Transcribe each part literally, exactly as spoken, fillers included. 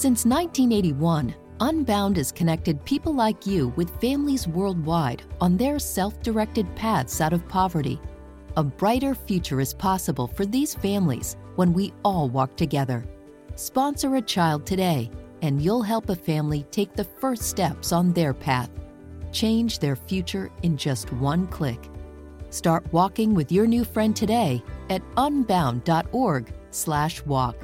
Since nineteen eighty-one, Unbound has connected people like you with families worldwide on their self-directed paths out of poverty. A brighter future is possible for these families when we all walk together. Sponsor a child today, and you'll help a family take the first steps on their path. Change their future in just one click. Start walking with your new friend today at unbound.org slash walk.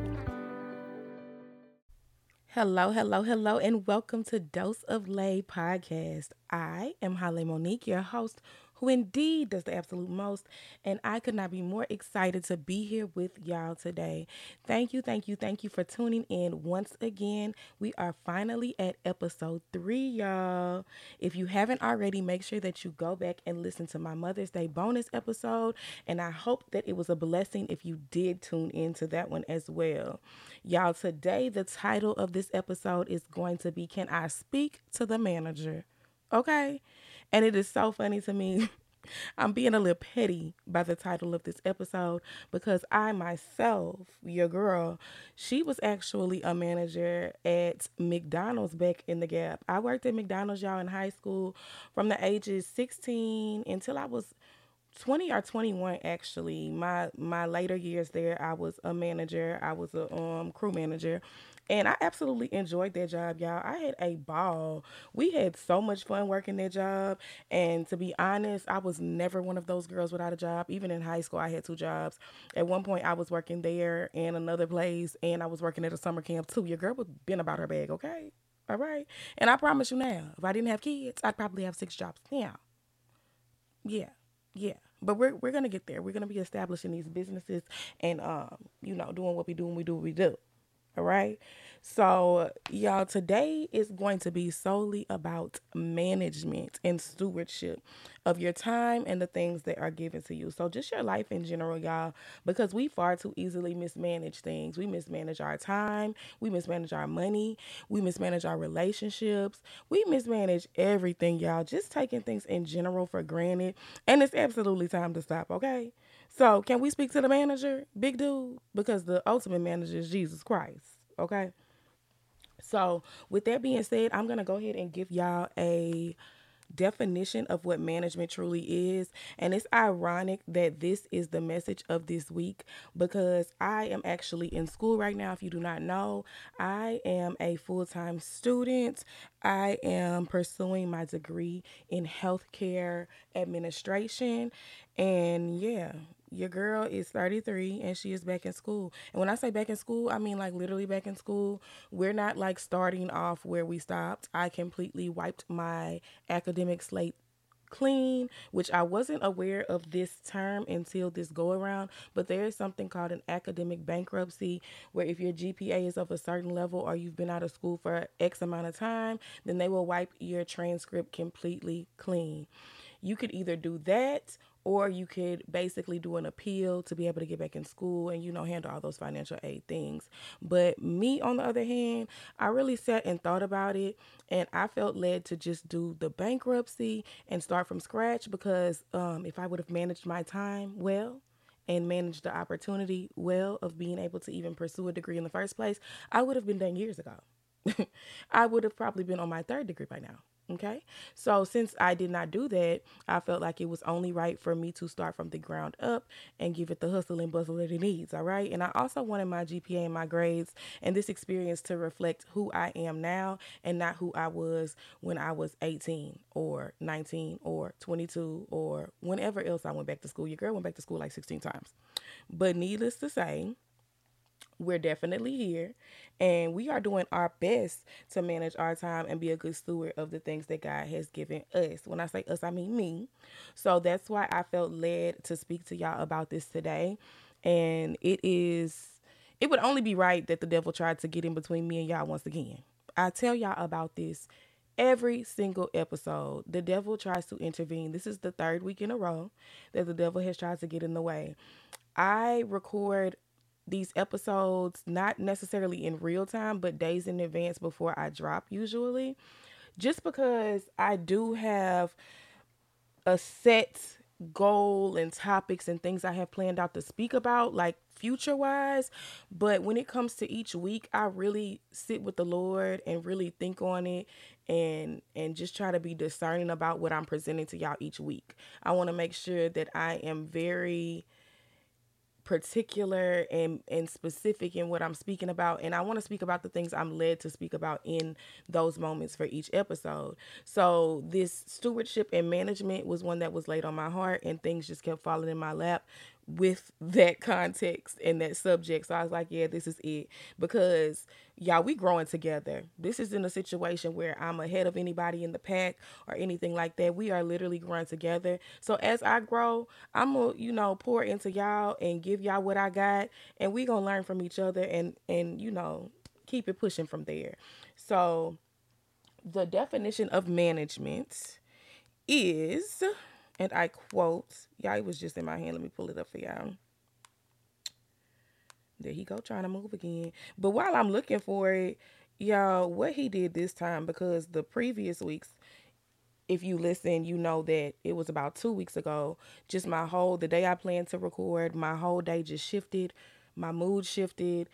Hello, hello, hello, and welcome to Dose of Lay podcast. I am Holly Monique, your host, who indeed does the absolute most, and I could not be more excited to be here with y'all today. Thank you, thank you, thank you for tuning in once again. We are finally at episode three, y'all. If you haven't already, make sure that you go back and listen to my Mother's Day bonus episode, and I hope that it was a blessing if you did tune into that one as well. Y'all, today the title of this episode is going to be, Can I Speak to the Manager? Okay? And it is so funny to me. I'm being a little petty by the title of this episode because I myself, your girl, she was actually a manager at McDonald's back in the Gap. I worked at McDonald's, y'all, in high school from the ages sixteen until I was twenty or twenty-one. Actually, my my later years there, I was a manager. I was a um crew manager, and I absolutely enjoyed that job, y'all. I had a ball. We had so much fun working that job, and to be honest, I was never one of those girls without a job. Even in high school, I had two jobs. At one point, I was working there and another place, and I was working at a summer camp too. Your girl was been about her bag, okay? All right, and I promise you now, if I didn't have kids, I'd probably have six jobs now. Yeah. Yeah, but we're we're gonna get there. We're gonna be establishing these businesses and um, you know, doing what we do and we do what we do. All right. So, y'all, today is going to be solely about management and stewardship of your time and the things that are given to you. So just your life in general, y'all, because we far too easily mismanage things. We mismanage our time. We mismanage our money. We mismanage our relationships. We mismanage everything, y'all, just taking things in general for granted. And it's absolutely time to stop, okay? So can we speak to the manager, big dude? Because the ultimate manager is Jesus Christ, okay? So with that being said, I'm going to go ahead and give y'all a definition of what management truly is. And it's ironic that this is the message of this week because I am actually in school right now. If you do not know, I am a full-time student. I am pursuing my degree in healthcare administration. And yeah, your girl is thirty-three and she is back in school. And when I say back in school, I mean like literally back in school. We're not like starting off where we stopped. I completely wiped my academic slate clean, which I wasn't aware of this term until this go around, but there is something called an academic bankruptcy where if your G P A is of a certain level or you've been out of school for X amount of time, then they will wipe your transcript completely clean. You could either do that or you could basically do an appeal to be able to get back in school and, you know, handle all those financial aid things. But me, on the other hand, I really sat and thought about it, and I felt led to just do the bankruptcy and start from scratch because um, if I would have managed my time well and managed the opportunity well of being able to even pursue a degree in the first place, I would have been done years ago. I would have probably been on my third degree by now. Okay, so since I did not do that, I felt like it was only right for me to start from the ground up and give it the hustle and bustle that it needs. All right. And I also wanted my G P A and my grades and this experience to reflect who I am now and not who I was when I was eighteen or nineteen or twenty-two or whenever else I went back to school. Your girl went back to school like sixteen times. But needless to say, we're definitely here and we are doing our best to manage our time and be a good steward of the things that God has given us. When I say us, I mean me. So that's why I felt led to speak to y'all about this today. And it is, it would only be right that the devil tried to get in between me and y'all once again. I tell y'all about this every single episode. The devil tries to intervene. This is the third week in a row that the devil has tried to get in the way. I record these episodes not necessarily in real time, but days in advance before I drop usually, just because I do have a set goal and topics and things I have planned out to speak about, like future wise. But when it comes to each week, I really sit with the Lord and really think on it and and just try to be discerning about what I'm presenting to y'all each week. I want to make sure that I am very particular and and specific in what I'm speaking about, and I want to speak about the things I'm led to speak about in those moments for each episode. So this stewardship and management was one that was laid on my heart, and things just kept falling in my lap with that context and that subject. So I was like, yeah, this is it, because y'all, we growing together. This isn't a situation where I'm ahead of anybody in the pack or anything like that. We are literally growing together. So as I grow, I'm gonna, you know, pour into y'all and give y'all what I got, and we gonna learn from each other and and you know, keep it pushing from there. So the definition of management is, and I quote, y'all, it was just in my hand. Let me pull it up for y'all. There he go, trying to move again. But while I'm looking for it, y'all, what he did this time, because the previous weeks, if you listen, you know that it was about two weeks ago, just my whole, the day I planned to record, my whole day just shifted. My mood shifted.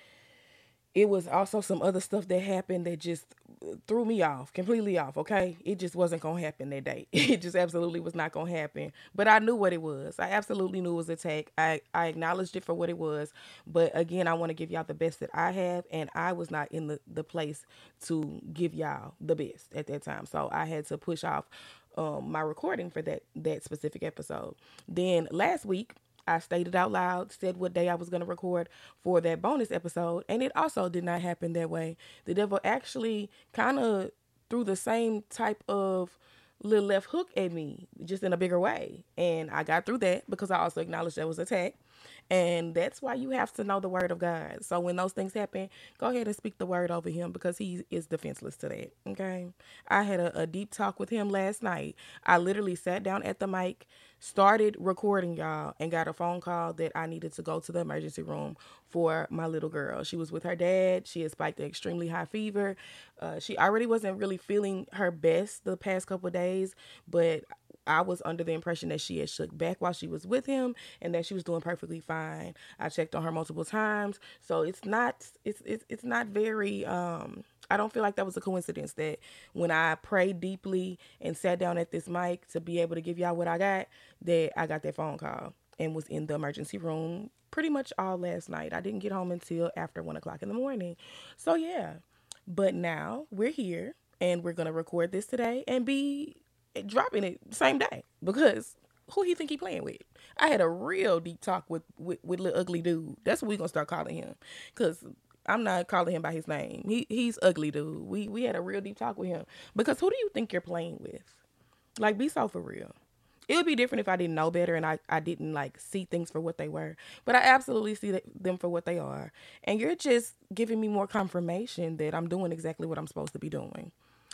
It was also some other stuff that happened that just threw me off, completely off, okay? It just wasn't going to happen that day. It just absolutely was not going to happen. But I knew what it was. I absolutely knew it was an attack. I, I acknowledged it for what it was. But again, I want to give y'all the best that I have, and I was not in the, the place to give y'all the best at that time. So I had to push off um, my recording for that, that specific episode. Then last week, I stated out loud, said what day I was going to record for that bonus episode, and it also did not happen that way. The devil actually kind of threw the same type of little left hook at me, just in a bigger way. And I got through that because I also acknowledged that was attack. And that's why you have to know the word of God. So when those things happen, go ahead and speak the word over him, because he is defenseless to that. Okay. I had a, a deep talk with him last night. I literally sat down at the mic, started recording, y'all, and got a phone call that I needed to go to the emergency room for my little girl. She was with her dad. She had spiked an extremely high fever. Uh, she already wasn't really feeling her best the past couple of days, but I was under the impression that she had shook back while she was with him and that she was doing perfectly fine. I checked on her multiple times. So it's not, it's, it's, it's not very, um, I don't feel like that was a coincidence that when I prayed deeply and sat down at this mic to be able to give y'all what I got, that I got that phone call and was in the emergency room pretty much all last night. I didn't get home until after one o'clock in the morning. So yeah, but now we're here and we're going to record this today and be dropping it same day, because who he think he playing with? I had a real deep talk with, with, with little ugly dude. That's what we gonna start calling him, because I'm not calling him by his name. He he's ugly dude. We we had a real deep talk with him, because who do you think you're playing with? Like, be so for real. It would be different if I didn't know better and I, I didn't like see things for what they were, but I absolutely see them for what they are. And you're just giving me more confirmation that I'm doing exactly what I'm supposed to be doing.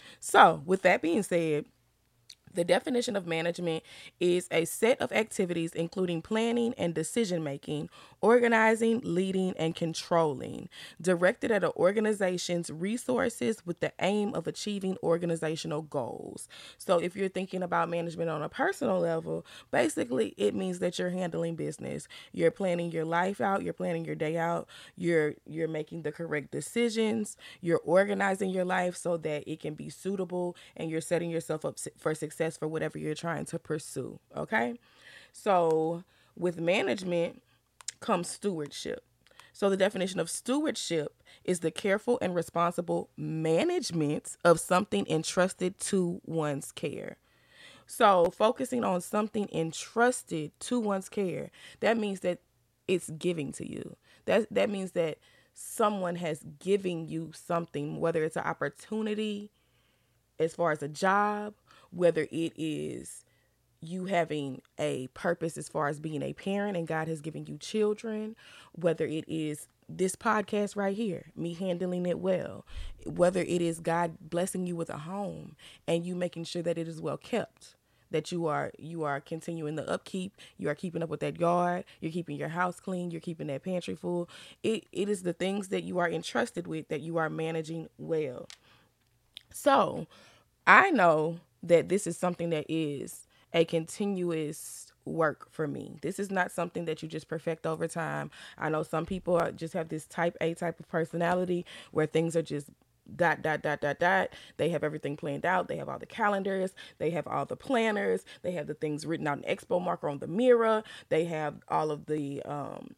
So with that being said, the definition of management is a set of activities including planning and decision-making, organizing, leading, and controlling, directed at an organization's resources with the aim of achieving organizational goals. So if you're thinking about management on a personal level, basically it means that you're handling business. You're planning your life out, you're planning your day out, you're you're making the correct decisions, you're organizing your life so that it can be suitable, and you're setting yourself up for success for whatever you're trying to pursue. Okay. So with management comes stewardship. So the definition of stewardship is the careful and responsible management of something entrusted to one's care. So focusing on something entrusted to one's care, that means that it's giving to you. That that means that someone has given you something, whether it's an opportunity as far as a job, whether it is you having a purpose as far as being a parent and God has given you children, whether it is this podcast right here, me handling it well, whether it is God blessing you with a home and you making sure that it is well kept, that you are you are continuing the upkeep, you are keeping up with that yard, you're keeping your house clean, you're keeping that pantry full. It it is the things that you are entrusted with that you are managing well. So I know that this is something that is a continuous work for me. This is not something that you just perfect over time. I know some people are, just have this type A type of personality where things are just dot dot dot dot dot. They have everything planned out. They have all the calendars, they have all the planners, they have the things written out in expo marker on the mirror, they have all of the um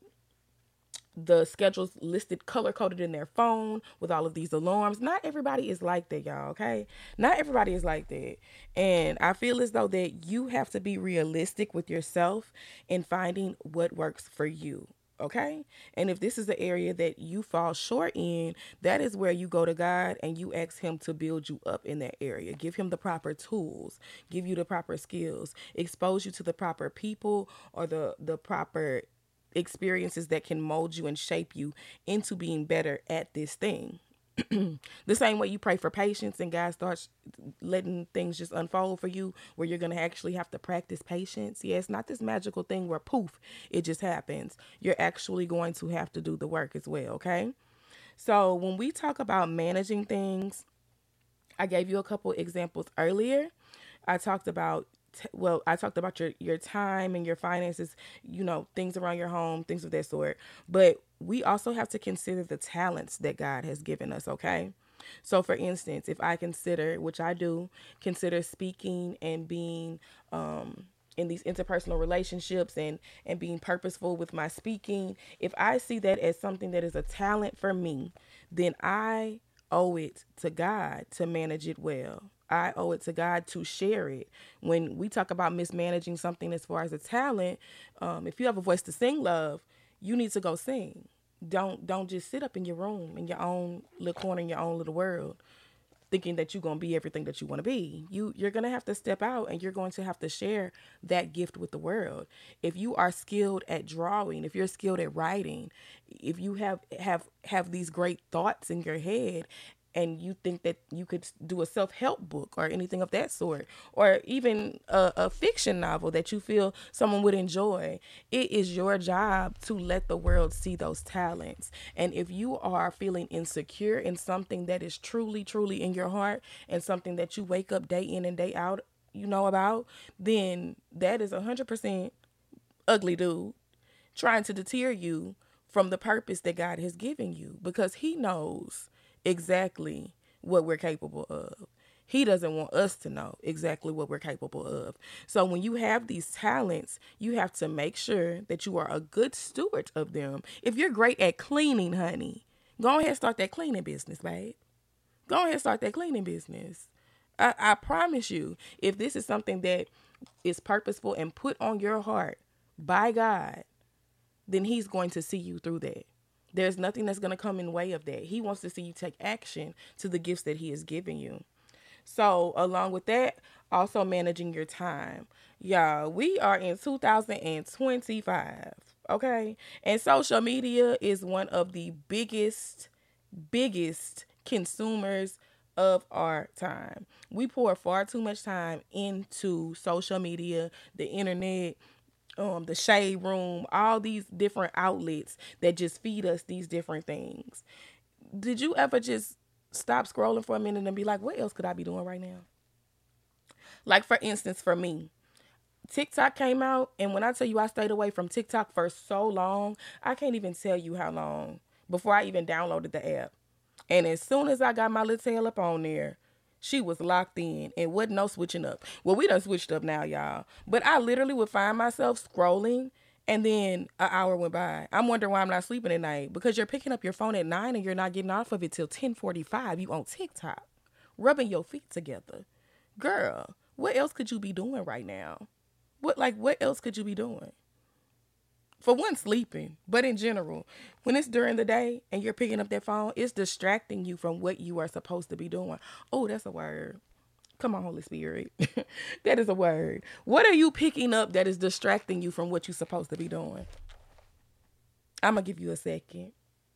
the schedules listed color coded in their phone with all of these alarms. Not everybody is like that, y'all. Okay, not everybody is like that. And I feel as though that you have to be realistic with yourself in finding what works for you. Okay. And if this is the area that you fall short in, that is where you go to God and you ask him to build you up in that area. Give him the proper tools, give you the proper skills, expose you to the proper people or the, the proper experiences that can mold you and shape you into being better at this thing. The same way you pray for patience and God starts letting things just unfold for you, where you're going to actually have to practice patience. Yeah, it's not this magical thing where poof, it just happens. You're actually going to have to do the work as well, okay? So when we talk about managing things, I gave you a couple examples earlier. I talked about T- well, I talked about your, your time and your finances, you know, things around your home, things of that sort. But we also have to consider the talents that God has given us, okay? So, for instance, if I consider, which I do, consider speaking and being um, in these interpersonal relationships and, and being purposeful with my speaking, if I see that as something that is a talent for me, then I owe it to God to manage it well. I owe it to God to share it. When we talk about mismanaging something as far as a talent, um, if you have a voice to sing, love, you need to go sing. Don't don't just sit up in your room in your own little corner in your own little world, thinking that you're gonna be everything that you want to be. You you're gonna have to step out and you're going to have to share that gift with the world. If you are skilled at drawing, if you're skilled at writing, if you have have have these great thoughts in your head and you think that you could do a self-help book or anything of that sort, or even a, a fiction novel that you feel someone would enjoy, it is your job to let the world see those talents. And if you are feeling insecure in something that is truly, truly in your heart and something that you wake up day in and day out, you know about, then that is one hundred percent ugly dude trying to deter you from the purpose that God has given you, because he knows exactly what we're capable of. He doesn't want us to know exactly what we're capable of. So when you have these talents, you have to make sure that you are a good steward of them. If you're great at cleaning, honey, go ahead and start that cleaning business, babe. Go ahead and start that cleaning business. I, I promise you, if this is something that is purposeful and put on your heart by God, then he's going to see you through that. There's nothing that's going to come in the way of that. He wants to see you take action to the gifts that he has given you. So along with that, also managing your time. Y'all, we are in two thousand twenty-five, okay? And social media is one of the biggest, biggest consumers of our time. We pour far too much time into social media, the internet, um, the shade room, all these different outlets that just feed us these different things. Did you ever just stop scrolling for a minute and be like, what else could I be doing right now? Like, for instance, for me, TikTok came out, and when I tell you I stayed away from TikTok for so long, I can't even tell you how long before I even downloaded the app. And as soon as I got my little tail up on there, she was locked in and wasn't no switching up. Well, we done switched up now, y'all. But I literally would find myself scrolling and then an hour went by. I'm wondering why I'm not sleeping at night, because you're picking up your phone at nine and you're not getting off of it till ten forty-five. You on TikTok, rubbing your feet together. Girl, what else could you be doing right now? What, like, what else could you be doing? For one, sleeping, but in general, when it's during the day and you're picking up that phone, it's distracting you from what you are supposed to be doing. Oh, that's a word. Come on, Holy Spirit. That is a word. What are you picking up that is distracting you from what you're supposed to be doing? I'm going to give you a second.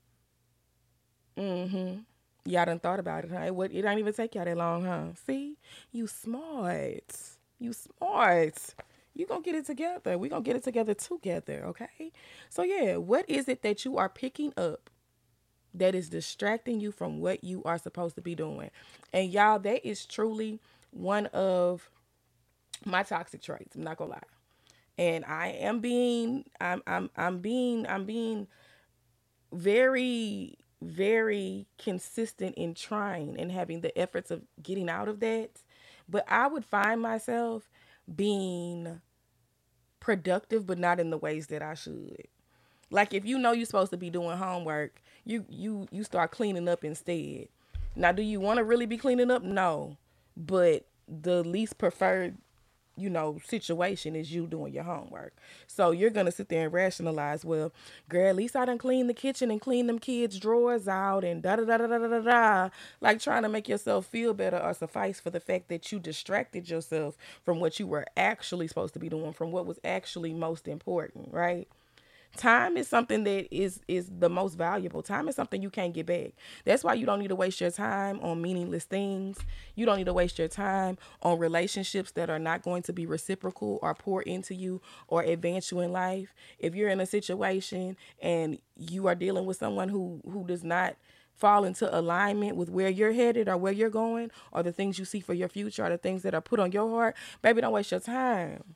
Mm-hmm. Y'all done thought about it, huh? It, it ain't even take y'all that long, huh? See? You smart. You smart. You gonna get it together. We gonna get it together together, okay? So yeah, what is it that you are picking up that is distracting you from what you are supposed to be doing? And y'all, that is truly one of my toxic traits. I'm not gonna lie. And I am being I'm I'm I'm being I'm being very very consistent in trying and having the efforts of getting out of that. But I would find myself being productive but not in the ways that I should. Like if you know you're supposed to be doing homework, you you you start cleaning up instead. Now, do you want to really be cleaning up? No. But the least preferred, you know, situation is you doing your homework. So you're gonna sit there and rationalize, well, girl, at least I done clean the kitchen and clean them kids' drawers out and da da da da da da da. Like trying to make yourself feel better or suffice for the fact that you distracted yourself from what you were actually supposed to be doing, from what was actually most important, right? Time is something that is is the most valuable. Time is something you can't get back. That's why you don't need to waste your time on meaningless things. You don't need to waste your time on relationships that are not going to be reciprocal or pour into you or advance you in life. If you're in a situation and you are dealing with someone who who does not fall into alignment with where you're headed or where you're going or the things you see for your future or the things that are put on your heart, baby, don't waste your time.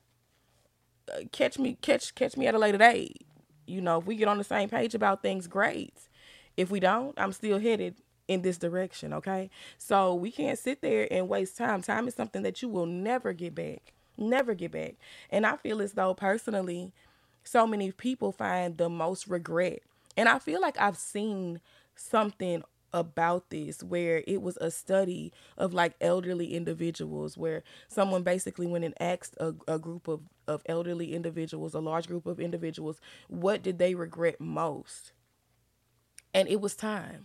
Uh, catch me catch catch me at a later date. You know, if we get on the same page about things, great. If we don't, I'm still headed in this direction, okay? So we can't sit there and waste time. Time is something that you will never get back. Never get back. And I feel as though personally, so many people find the most regret. And I feel like I've seen something about this where it was a study of like elderly individuals where someone basically went and asked a, a group of, of elderly individuals, a large group of individuals, what did they regret most? And it was time.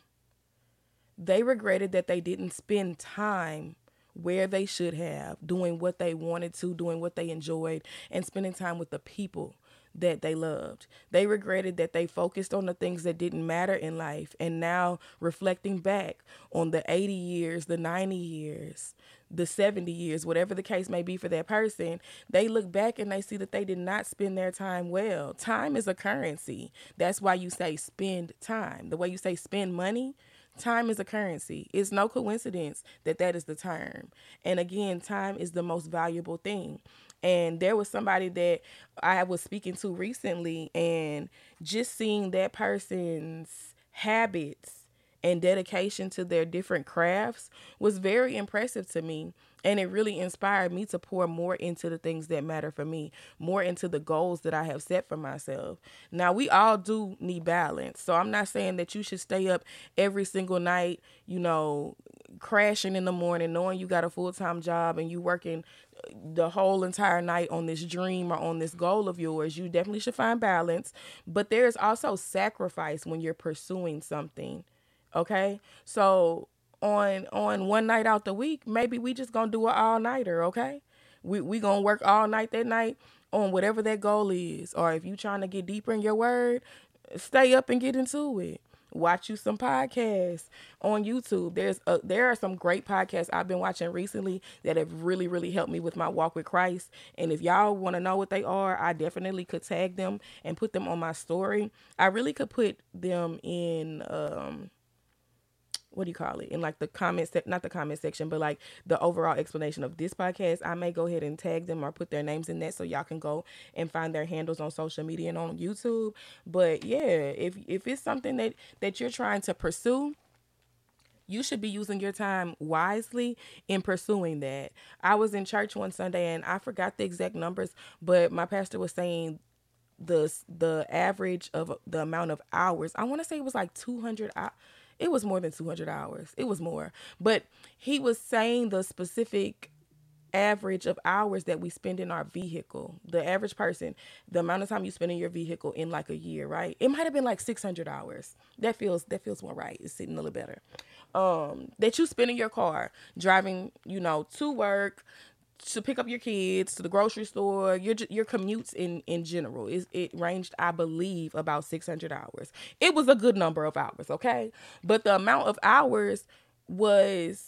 They regretted that they didn't spend time where they should have, doing what they wanted to, doing what they enjoyed, and spending time with the people that they loved. They regretted that they focused on the things that didn't matter in life. And now reflecting back on the eighty years, the ninety years, the seventy years, whatever the case may be for that person, they look back and they see that they did not spend their time well. Time is a currency. That's why you say spend time. The way you say spend money, time is a currency. It's no coincidence that that is the term. And again, time is the most valuable thing. And there was somebody that I was speaking to recently, and just seeing that person's habits and dedication to their different crafts was very impressive to me. And it really inspired me to pour more into the things that matter for me, more into the goals that I have set for myself. Now, we all do need balance. So I'm not saying that you should stay up every single night, you know, crashing in the morning, knowing you got a full-time job and you working the whole entire night on this dream or on this goal of yours. You definitely should find balance. But there's also sacrifice when you're pursuing something. Okay? So on on one night out the week, maybe we just gonna do an all-nighter, okay? We we gonna work all night that night on whatever that goal is. Or if you trying to get deeper in your word, stay up and get into it. Watch you some podcasts on YouTube. There's a, there are some great podcasts I've been watching recently that have really, really helped me with my walk with Christ. And if y'all want to know what they are, I definitely could tag them and put them on my story. I really could put them in, um, what do you call it? In like the comment sec, not the comment section, but like the overall explanation of this podcast. I may go ahead and tag them or put their names in that so y'all can go and find their handles on social media and on YouTube. But yeah, if if it's something that that you're trying to pursue, you should be using your time wisely in pursuing that. I was in church one Sunday and I forgot the exact numbers, but my pastor was saying the the average of the amount of hours. I want to say it was like two hundred hours. It was more than two hundred hours. It was more. But he was saying the specific average of hours that we spend in our vehicle. The average person, the amount of time you spend in your vehicle in like a year, right? It might have been like six hundred hours. That feels that feels more right. It's sitting a little better. Um, that you spend in your car, driving, you know, to work, to pick up your kids, to the grocery store, your your commutes in, in general. It, it ranged, I believe, about six hundred hours. It was a good number of hours, okay? But the amount of hours was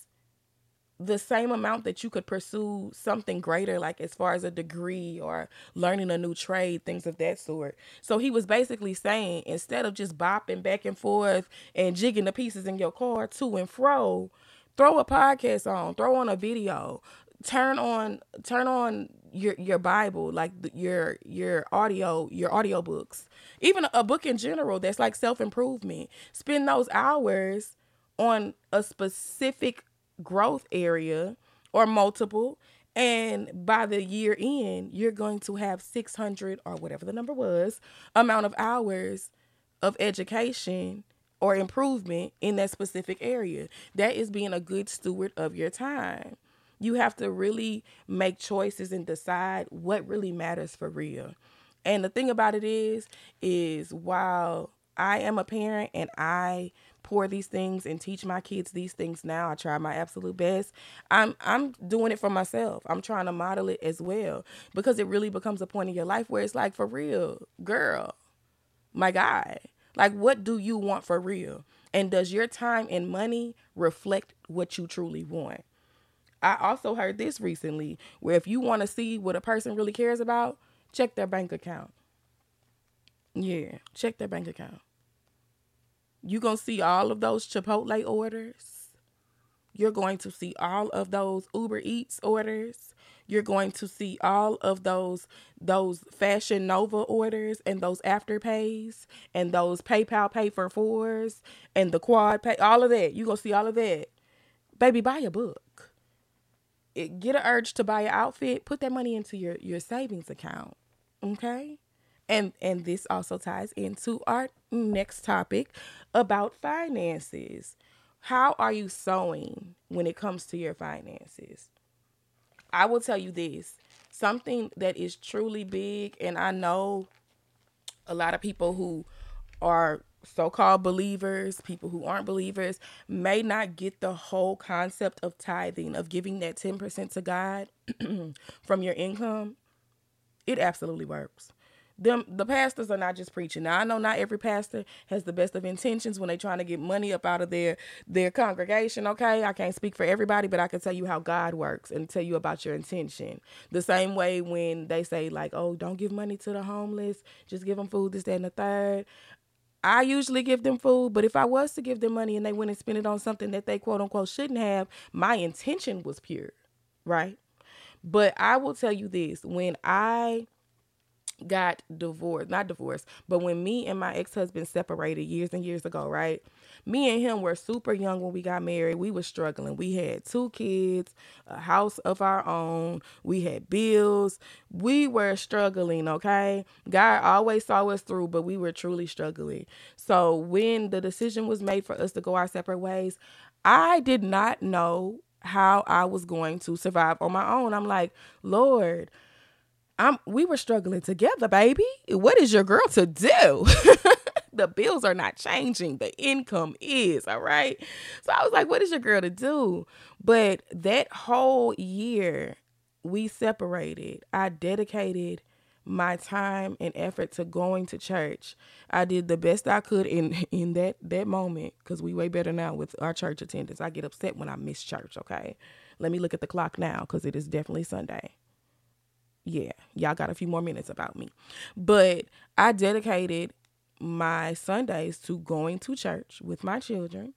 the same amount that you could pursue something greater, like as far as a degree or learning a new trade, things of that sort. So he was basically saying, instead of just bopping back and forth and jigging the pieces in your car to and fro, throw a podcast on, throw on a video, turn on turn on your your Bible, like your your audio your audio books, even a book in general that's like self-improvement. Spend those hours on a specific growth area or multiple, and by the year end you're going to have six hundred or whatever the number was amount of hours of education or improvement in that specific area. That is being a good steward of your time. You have to really make choices and decide what really matters for real. And the thing about it is, is while I am a parent and I pour these things and teach my kids these things now, I try my absolute best. I'm I'm doing it for myself. I'm trying to model it as well, because it really becomes a point in your life where it's like, for real, girl, my guy, like, what do you want for real? And does your time and money reflect what you truly want? I also heard this recently, where if you want to see what a person really cares about, check their bank account. Yeah, check their bank account. You're going to see all of those Chipotle orders. You're going to see all of those Uber Eats orders. You're going to see all of those those Fashion Nova orders and those Afterpays and those PayPal Pay for Fours and the Quad Pay, all of that. You're going to see all of that. Baby, buy a book. It, get an urge to buy an outfit, put that money into your, your savings account. Okay? And and this also ties into our next topic about finances. How are you sewing when it comes to your finances? I will tell you this, something that is truly big, and I know a lot of people who are so-called believers, people who aren't believers, may not get the whole concept of tithing, of giving that ten percent to God from your income. It absolutely works. Them the pastors are not just preaching. Now, I know not every pastor has the best of intentions when they're trying to get money up out of their their congregation. Okay, I can't speak for everybody, but I can tell you how God works and tell you about your intention. The same way when they say, like, oh, don't give money to the homeless, just give them food, this, that, and the third. I usually give them food, but if I was to give them money and they went and spent it on something that they quote unquote shouldn't have, my intention was pure, right? But I will tell you this, when I got divorced, not divorced, but when me and my ex-husband separated years and years ago, right? Me and him were super young when we got married. We were struggling. We had two kids, a house of our own. We had bills. We were struggling, okay? God always saw us through, but we were truly struggling. So when the decision was made for us to go our separate ways, I did not know how I was going to survive on my own. I'm like, Lord, I'm, we were struggling together, baby. What is your girl to do? The bills are not changing. The income is, all right? So I was like, what is your girl to do? But that whole year we separated, I dedicated my time and effort to going to church. I did the best I could in, in that, that moment, because we way better now with our church attendance. I get upset when I miss church, okay? Let me look at the clock now, because it is definitely Sunday. Yeah, y'all got a few more minutes about me. But I dedicated my Sundays to going to church with my children.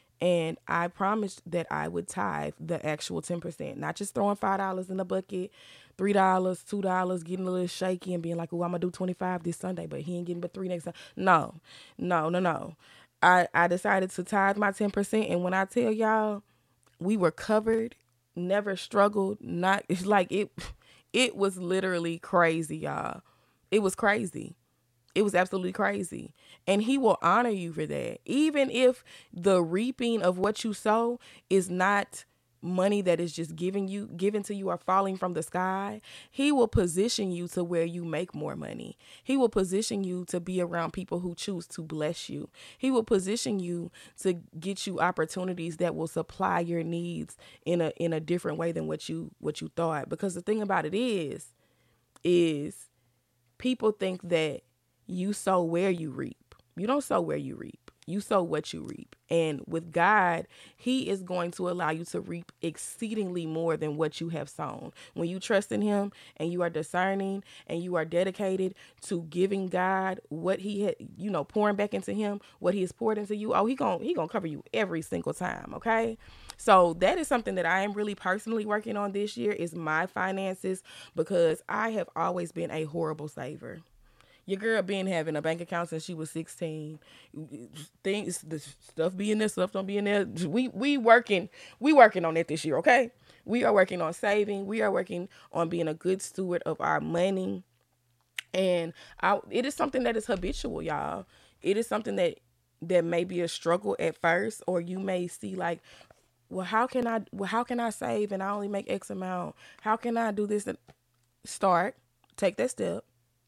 And I promised that I would tithe the actual ten percent, not just throwing five dollars in the bucket, three dollars, two dollars, getting a little shaky and being like, oh, I'm going to do twenty-five this Sunday, but he ain't getting but three next Sunday. No, no, no, no. I, I decided to tithe my ten percent. And when I tell y'all, we were covered, never struggled, not, it's like it... It was literally crazy, y'all. It was crazy. It was absolutely crazy. And he will honor you for that. Even if the reaping of what you sow is not money that is just giving you, given to you or falling from the sky, he will position you to where you make more money. He will position you to be around people who choose to bless you. He will position you to get you opportunities that will supply your needs in a in a different way than what you what you thought. Because the thing about it is, is people think that you sow where you reap. You don't sow where you reap. You sow what you reap. And with God, he is going to allow you to reap exceedingly more than what you have sown. When you trust in him and you are discerning and you are dedicated to giving God what he had, you know, pouring back into him, what he has poured into you, oh, he gon' he gonna cover you every single time, okay? So that is something that I am really personally working on this year is my finances, because I have always been a horrible saver. Your girl been having a bank account since she was sixteen. Things, the stuff be in there, stuff don't be in there. We we working, we working on it this year, okay? We are working on saving. We are working on being a good steward of our money. And I, it is something that is habitual, y'all. It is something that that may be a struggle at first, or you may see like, well, how can I, well, how can I save and I only make X amount? How can I do this? And start, take that step.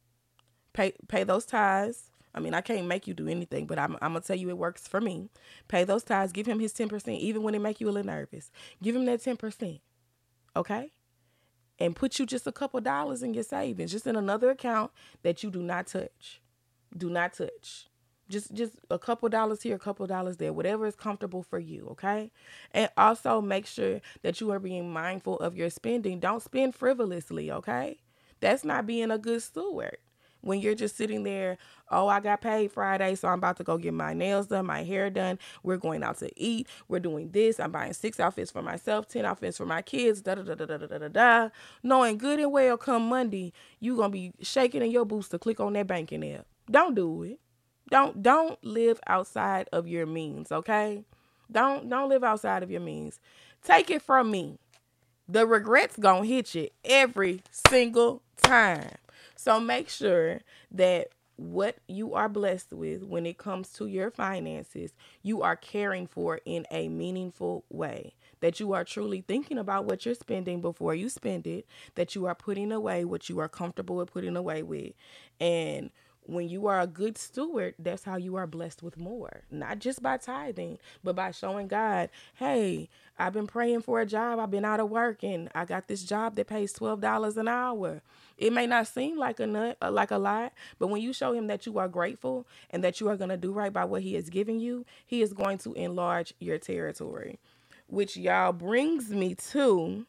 Pay pay those tithes. I mean, I can't make you do anything, but I'm, I'm going to tell you it works for me. Pay those tithes. Give him his ten percent, even when it make you a little nervous. Give him that ten percent, okay? And put you just a couple dollars in your savings, just in another account that you do not touch. Do not touch. Just just a couple dollars here, a couple dollars there, whatever is comfortable for you, okay? And also make sure that you are being mindful of your spending. Don't spend frivolously, okay? That's not being a good steward. When you're just sitting there, oh, I got paid Friday, so I'm about to go get my nails done, my hair done. We're going out to eat. We're doing this. I'm buying six outfits for myself, ten outfits for my kids, da da da da da da da da. Knowing good and well, come Monday, you gonna be shaking in your boots to click on that banking app. Don't do it. Don't don't live outside of your means, okay? Don't don't live outside of your means. Take it from me. The regrets gonna hit you every single time. So make sure that what you are blessed with when it comes to your finances, you are caring for in a meaningful way. That you are truly thinking about what you're spending before you spend it. That you are putting away what you are comfortable with putting away with. And when you are a good steward, that's how you are blessed with more. Not just by tithing, but by showing God, hey, I've been praying for a job. I've been out of work and I got this job that pays twelve dollars an hour. It may not seem like a nut, like a lot, but when you show him that you are grateful and that you are going to do right by what he has given you, he is going to enlarge your territory. Which, y'all, brings me to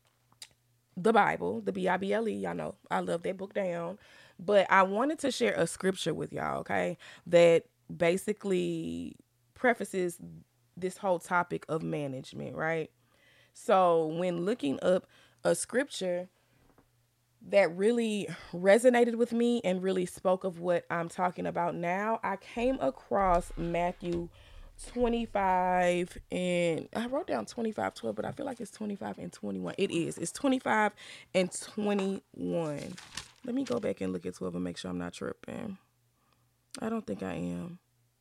the Bible, the B I B L E. Y'all know I love that book down. But I wanted to share a scripture with y'all, okay, that basically prefaces this whole topic of management, right? So when looking up a scripture that really resonated with me and really spoke of what I'm talking about now, I came across Matthew twenty-five, and I wrote down twenty-five twelve, but I feel like it's twenty-five and twenty-one. It is. It's twenty-five and twenty-one. Let me go back and look at twelve and make sure I'm not tripping. I don't think I am.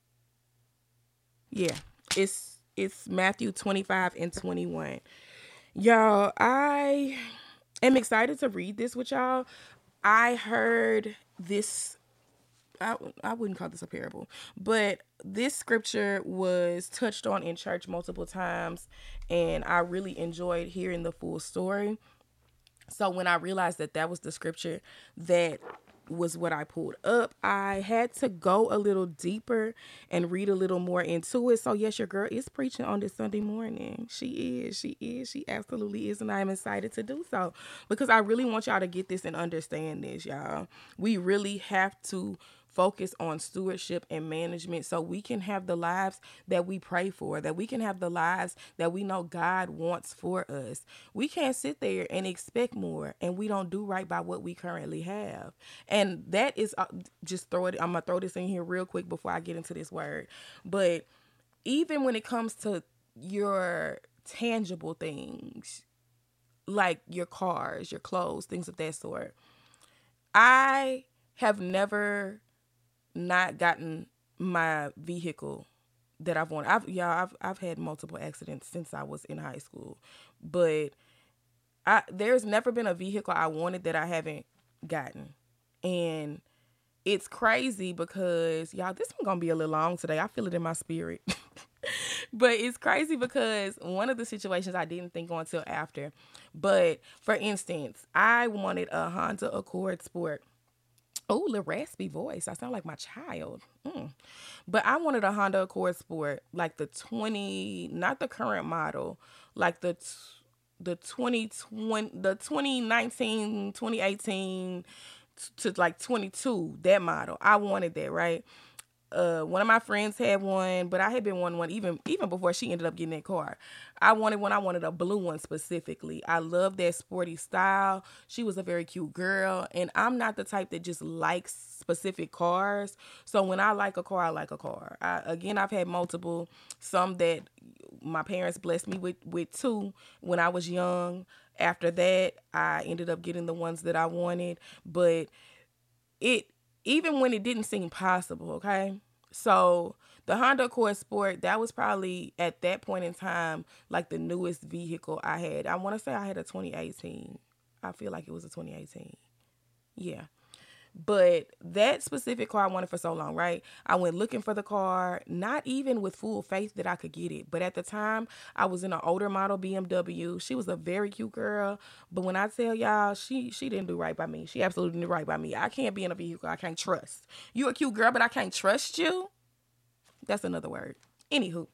Yeah, it's it's Matthew twenty-five and twenty-one. Y'all, I am excited to read this with y'all. I heard this, I, I wouldn't call this a parable, but this scripture was touched on in church multiple times, and I really enjoyed hearing the full story. So when I realized that that was the scripture that was what I pulled up, I had to go a little deeper and read a little more into it. So yes, your girl is preaching on this Sunday morning. She is, she is, she absolutely is. And I am excited to do so because I really want y'all to get this and understand this, y'all. We really have to focus on stewardship and management so we can have the lives that we pray for, that we can have the lives that we know God wants for us. We can't sit there and expect more and we don't do right by what we currently have. And that is, uh, just throw it, I'm going to throw this in here real quick before I get into this word. But even when it comes to your tangible things, like your cars, your clothes, things of that sort, I have never not gotten my vehicle that I've wanted. I've yeah, I've I've had multiple accidents since I was in high school, but I there's never been a vehicle I wanted that I haven't gotten, and it's crazy because y'all, this one gonna be a little long today. I feel it in my spirit, but it's crazy because one of the situations I didn't think on until after. But for instance, I wanted a Honda Accord Sport. Oh, little raspy voice. I sound like my child. Mm. But I wanted a Honda Accord Sport, like the twenty, not the current model, like the t- the twenty twenty, the twenty nineteen, twenty eighteen to like twenty-two, that model. I wanted that, right? Uh, one of my friends had one, but I had been wanting one even even before she ended up getting that car. I wanted one. I wanted a blue one specifically. I love that sporty style. She was a very cute girl, and I'm not the type that just likes specific cars. So when I like a car, I like a car. I, again, I've had multiple. Some that my parents blessed me with with two when I was young. After that, I ended up getting the ones that I wanted, but it even when it didn't seem possible, okay? So the Honda Accord Sport, that was probably at that point in time like the newest vehicle I had. I want to say I had a twenty eighteen. I feel like it was a twenty eighteen. Yeah. But that specific car I wanted for so long, right? I went looking for the car, not even with full faith that I could get it. But at the time, I was in an older model B M W. She was a very cute girl. But when I tell y'all, she she didn't do right by me. She absolutely didn't do right by me. I can't be in a vehicle I can't trust. You a cute girl, but I can't trust you? That's another word. Anywho,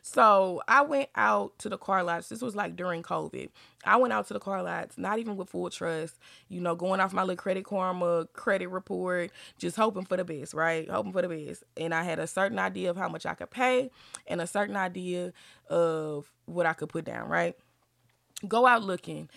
so I went out to the car lots. This was like during COVID. I went out to the car lots, not even with full trust, you know, going off my little Credit Karma credit report, just hoping for the best, right? Hoping for the best. And I had a certain idea of how much I could pay and a certain idea of what I could put down, right? Go out looking.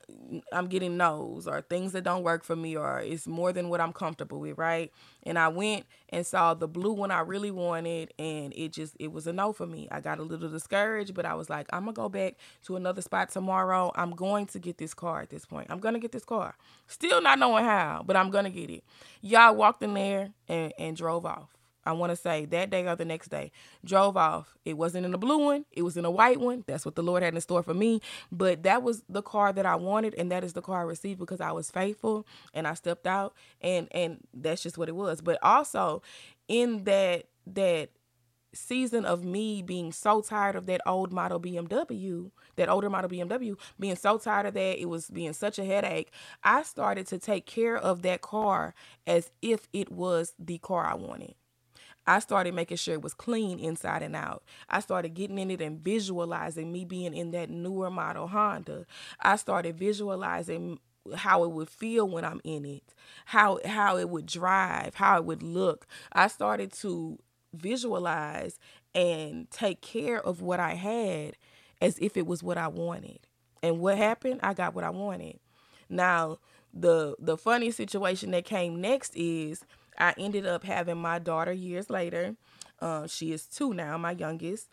I'm getting no's or things that don't work for me or it's more than what I'm comfortable with, right? And I went and saw the blue one I really wanted and it just, it was a no for me. I got a little discouraged, but I was like, I'm going to go back to another spot tomorrow. I'm going to get this car at this point. I'm going to get this car. Still not knowing how, but I'm going to get it. Y'all walked in there and, and drove off. I want to say that day or the next day, drove off. It wasn't in a blue one. It was in a white one. That's what the Lord had in store for me. But that was the car that I wanted. And that is the car I received because I was faithful and I stepped out and, and that's just what it was. But also in that, that season of me being so tired of that old model B M W, that older model B M W, being so tired of that, it was being such a headache. I started to take care of that car as if it was the car I wanted. I started making sure it was clean inside and out. I started getting in it and visualizing me being in that newer model Honda. I started visualizing how it would feel when I'm in it, how how it would drive, how it would look. I started to visualize and take care of what I had as if it was what I wanted. And what happened? I got what I wanted. Now, the the funny situation that came next is I ended up having my daughter years later. Uh, she is two now, my youngest.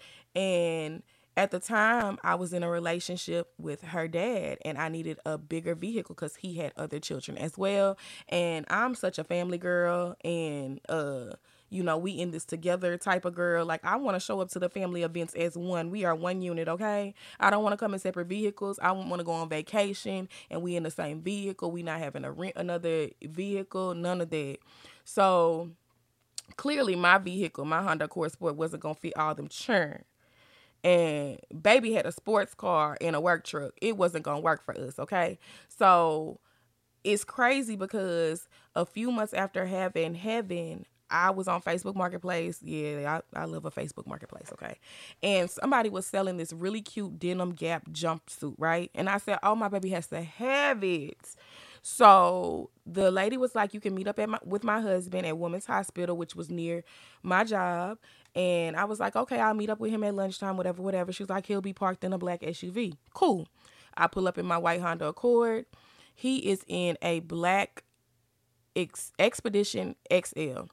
And at the time, I was in a relationship with her dad, and I needed a bigger vehicle because he had other children as well. And I'm such a family girl, and uh, you know, we in this together type of girl. Like, I want to show up to the family events as one. We are one unit, okay? I don't want to come in separate vehicles. I want to go on vacation, and we in the same vehicle. We not having to rent another vehicle, none of that. So clearly my vehicle, my Honda Accord Sport, wasn't going to fit all them churn. And baby had a sports car and a work truck. It wasn't going to work for us, okay? So it's crazy because a few months after having Heaven, I was on Facebook Marketplace. Yeah, I, I love a Facebook Marketplace, okay? And somebody was selling this really cute denim Gap jumpsuit, right? And I said, oh, my baby has to have it. So the lady was like, you can meet up at my, with my husband at Women's Hospital, which was near my job. And I was like, okay, I'll meet up with him at lunchtime, whatever, whatever. She was like, he'll be parked in a black S U V. Cool. I pull up in my white Honda Accord. He is in a black Ex- Expedition X L.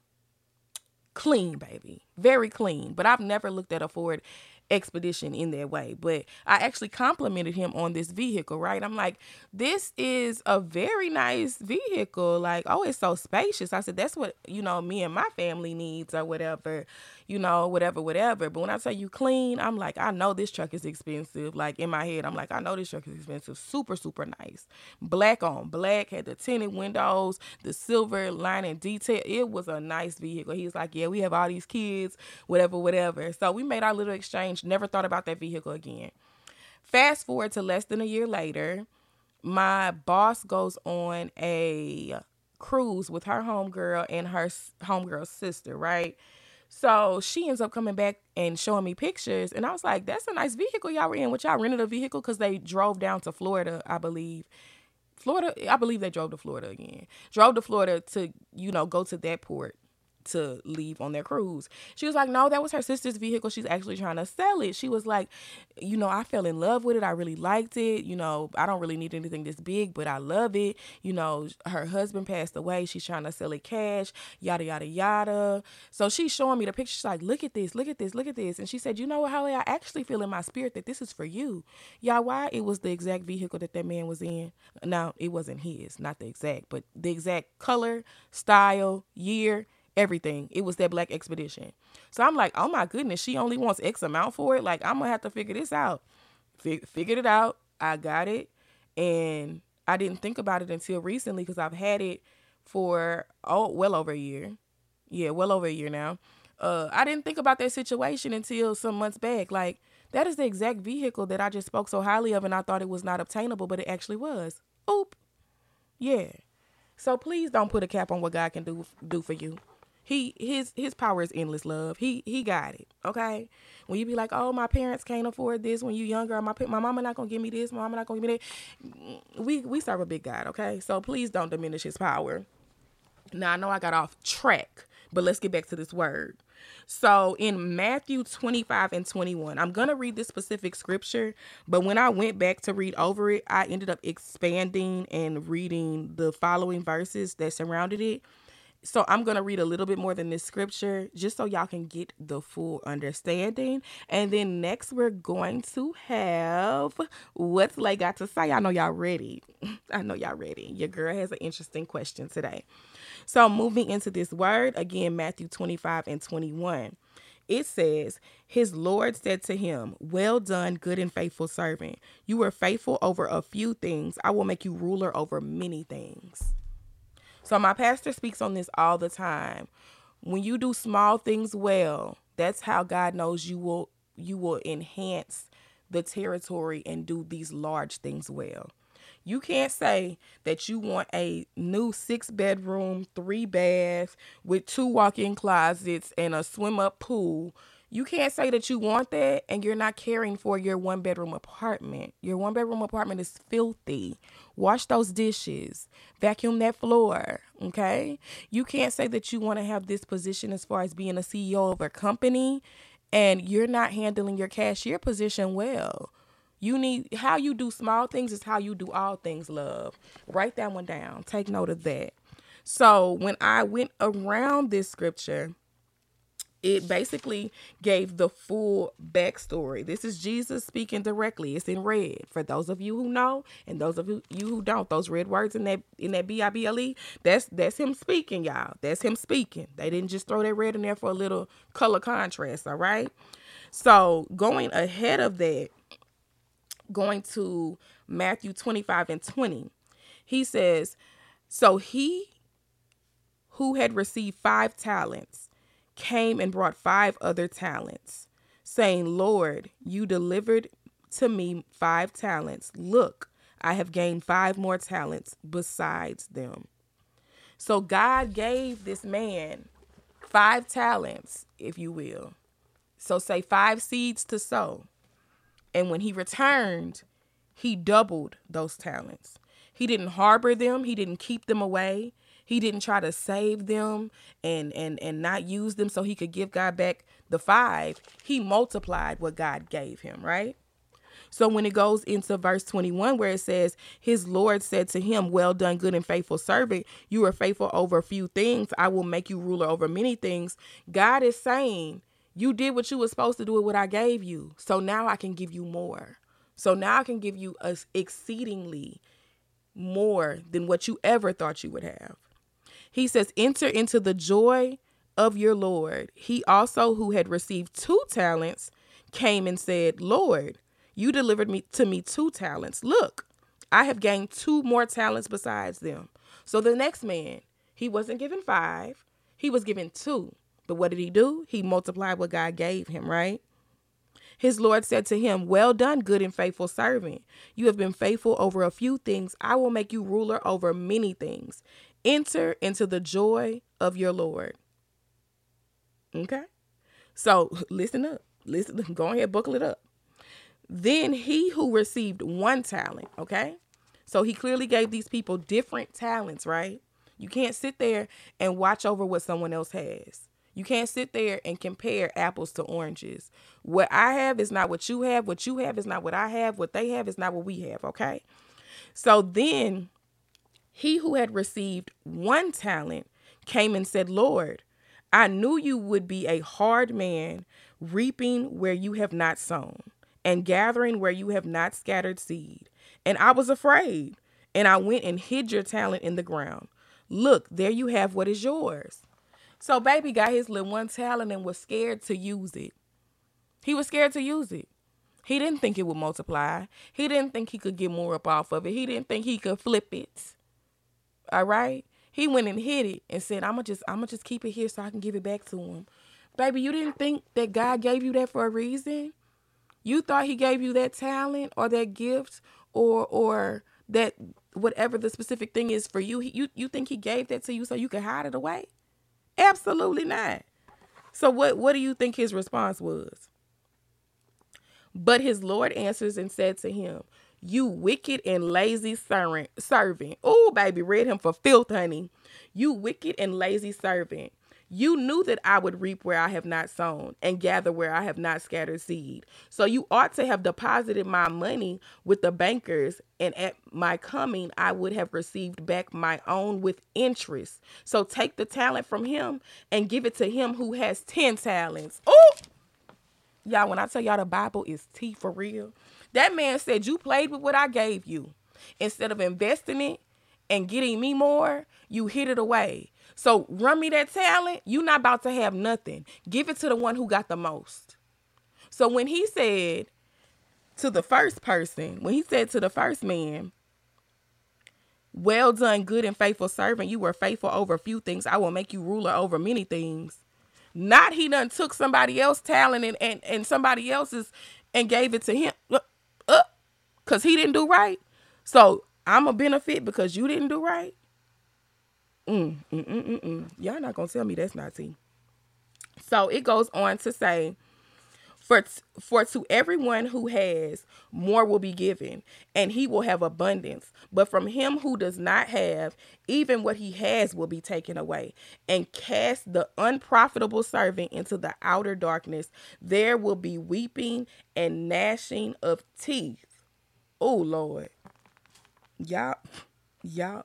Clean, baby. Very clean. But I've never looked at a Ford Expedition in that way. But I actually complimented him on this vehicle, right? I'm like, this is a very nice vehicle. Like, oh, it's so spacious. I said, that's what, you know, me and my family needs or whatever, you know, whatever, whatever. But when I say you clean, I'm like, I know this truck is expensive. Like, in my head, I'm like, I know this truck is expensive. Super, super nice. Black on black, had the tinted windows, the silver lining detail. It was a nice vehicle. He was like, yeah, we have all these kids, whatever, whatever. So we made our little exchange. Never thought about that vehicle again. Fast forward to less than a year later, my boss goes on a cruise with her homegirl and her homegirl's sister, right? So she ends up coming back and showing me pictures. And I was like, that's a nice vehicle y'all were in. What y'all rented a vehicle? Because they drove down to Florida, I believe. Florida, I believe they drove to Florida again. Drove to Florida to, you know, go to that port to leave on their cruise. She was like, no, that was her sister's vehicle. She's actually trying to sell it. She was like, you know, I fell in love with it. I really liked it. You know, I don't really need anything this big, but I love it. You know, her husband passed away. She's trying to sell it cash, yada, yada, yada. So she's showing me the picture. She's like, look at this, look at this, look at this. And she said, you know what, Holly, I actually feel in my spirit that this is for you. Y'all, why? It was the exact vehicle that that man was in. Now, it wasn't his, not the exact, but the exact color, style, year, everything. It was that black Expedition. So I'm like, oh my goodness, she only wants X amount for it. Like, I'm going to have to figure this out. Fig- figured it out. I got it. And I didn't think about it until recently because I've had it for, oh, well over a year. Yeah, well over a year now. Uh, I didn't think about that situation until some months back. Like, that is the exact vehicle that I just spoke so highly of, and I thought it was not obtainable, but it actually was. Oop. Yeah. So please don't put a cap on what God can do do for you. He his his power is endless, love. He he got it. Okay. When you be like, oh, my parents can't afford this when you younger, my my mama not gonna give me this, my mama not gonna give me that. We we serve a big God, okay? So please don't diminish his power. Now I know I got off track, but let's get back to this word. So in Matthew twenty-five and twenty-one, I'm going to read this specific scripture, but when I went back to read over it, I ended up expanding and reading the following verses that surrounded it. So I'm going to read a little bit more than this scripture just so y'all can get the full understanding. And then next we're going to have What's Lay Got to Say. I know y'all ready. I know y'all ready. Your girl has an interesting question today. So moving into this word, again, Matthew twenty-five and twenty-one. It says, his Lord said to him, well done, good and faithful servant. You were faithful over a few things. I will make you ruler over many things. So my pastor speaks on this all the time. When you do small things well, that's how God knows you will you will enhance the territory and do these large things well. You can't say that you want a new six bedroom, three bath with two walk-in closets and a swim up pool. You can't say that you want that and you're not caring for your one bedroom apartment. Your one bedroom apartment is filthy. Wash those dishes, vacuum that floor. Okay. You can't say that you want to have this position as far as being a C E O of a company and you're not handling your cashier position well. You need, how you do small things is how you do all things, love. Write that one down. Take note of that. So when I went around this scripture, it basically gave the full backstory. This is Jesus speaking directly. It's in red. For those of you who know, and those of you who don't, those red words in that in that B I B L E, that's that's him speaking, y'all. That's him speaking. They didn't just throw that red in there for a little color contrast, all right? So going ahead of that, going to Matthew twenty-five and twenty, he says, so he who had received five talents came and brought five other talents, saying, Lord, you delivered to me five talents. Look, I have gained five more talents besides them. So God gave this man five talents, if you will. So say five seeds to sow. And when he returned, he doubled those talents. He didn't harbor them. He didn't keep them away. He didn't try to save them and, and, and not use them so he could give God back the five. He multiplied what God gave him, right? So when it goes into verse twenty-one, where it says, his Lord said to him, well done, good and faithful servant. You are faithful over a few things. I will make you ruler over many things. God is saying, you did what you were supposed to do with what I gave you. So now I can give you more. So now I can give you a exceedingly more than what you ever thought you would have. He says, enter into the joy of your Lord. He also, who had received two talents, came and said, Lord, you delivered me to me two talents. Look, I have gained two more talents besides them. So the next man, he wasn't given five. He was given two. But what did he do? He multiplied what God gave him, right? His Lord said to him, well done, good and faithful servant. You have been faithful over a few things. I will make you ruler over many things. enter into the joy of your Lord. Okay? So listen up. Listen, go ahead, buckle it up. Then he who received one talent, okay? So he clearly gave these people different talents, right? You can't sit there and watch over what someone else has. You can't sit there and compare apples to oranges. What I have is not what you have. What you have is not what I have. What they have is not what we have, okay? So then he who had received one talent came and said, Lord, I knew you would be a hard man, reaping where you have not sown, and gathering where you have not scattered seed. And I was afraid, and I went and hid your talent in the ground. Look, there you have what is yours. So baby got his little one talent and was scared to use it. He was scared to use it. He didn't think it would multiply. He didn't think he could get more up off of it. He didn't think he could flip it. All right? He went and hid it and said, I'm going to just I'm gonna just keep it here so I can give it back to him. Baby, you didn't think that God gave you that for a reason? You thought he gave you that talent or that gift or or that whatever the specific thing is for you. He, you, you think he gave that to you so you could hide it away? Absolutely not. So what, what do you think his response was? But his Lord answers and said to him, you wicked and lazy servant. servant. Oh, baby, read him for filth, honey. You wicked and lazy servant. You knew that I would reap where I have not sown and gather where I have not scattered seed. So you ought to have deposited my money with the bankers, and at my coming, I would have received back my own with interest. So take the talent from him and give it to him who has ten talents. Oh, y'all, when I tell y'all the Bible is tea for real, that man said, you played with what I gave you. Instead of investing it and getting me more, you hid it away. So run me that talent, you're not about to have nothing. Give it to the one who got the most. So when he said to the first person, when he said to the first man, well done, good and faithful servant, you were faithful over a few things, I will make you ruler over many things. Not he done took somebody else's talent and, and, and somebody else's and gave it to him uh, uh, because he didn't do right. So I'm a benefit because you didn't do right. Mm, mm, mm, mm, mm. Y'all not going to tell me that's not tea. So it goes on to say, for, t- for to everyone who has, more will be given, and he will have abundance. But from him who does not have, even what he has will be taken away. And cast the unprofitable servant into the outer darkness. There will be weeping and gnashing of teeth. Oh, Lord. Y'all, y'all.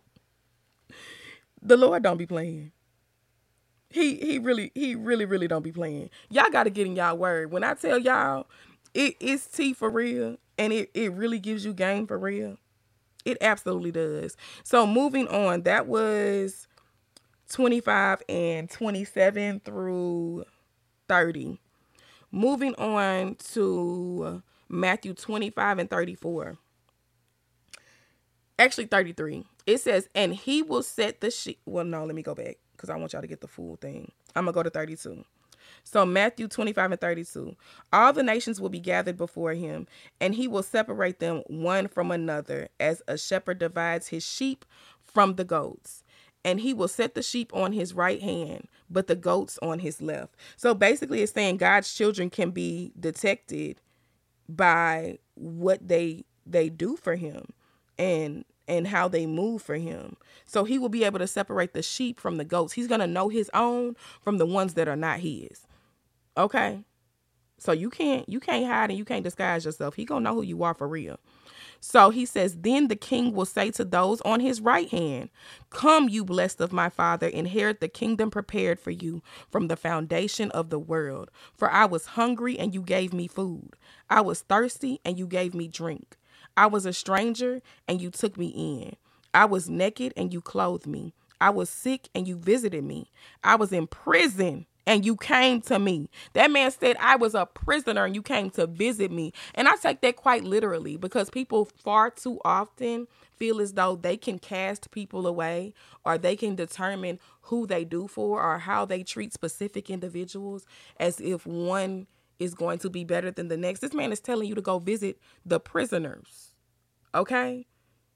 The Lord don't be playing. He he really, he really, really don't be playing. Y'all got to get in y'all word. When I tell y'all, it is tea for real, and it, it really gives you game for real. It absolutely does. So moving on, that was twenty-five and twenty-seven through thirty. Moving on to Matthew twenty-five and thirty-four. Actually, thirty-three. It says, and he will set the sheep. Well, no, let me go back because I want y'all to get the full thing. I'm going to go to thirty-two. So Matthew twenty-five and thirty-two. All the nations will be gathered before him, and he will separate them one from another, as a shepherd divides his sheep from the goats. And he will set the sheep on his right hand, but the goats on his left. So basically it's saying God's children can be detected by what they they do for him and and how they move for him. So he will be able to separate the sheep from the goats. He's going to know his own from the ones that are not his. Okay? So you can't you can't hide and you can't disguise yourself. He going to know who you are for real. So he says, then the king will say to those on his right hand, come, you blessed of my father, inherit the kingdom prepared for you from the foundation of the world. For I was hungry and you gave me food. I was thirsty and you gave me drink. I was a stranger and you took me in. I was naked and you clothed me. I was sick and you visited me. I was in prison and you came to me. That man said I was a prisoner and you came to visit me. And I take that quite literally because people far too often feel as though they can cast people away or they can determine who they do for or how they treat specific individuals as if one is going to be better than the next. This man is telling you to go visit the prisoners. Okay?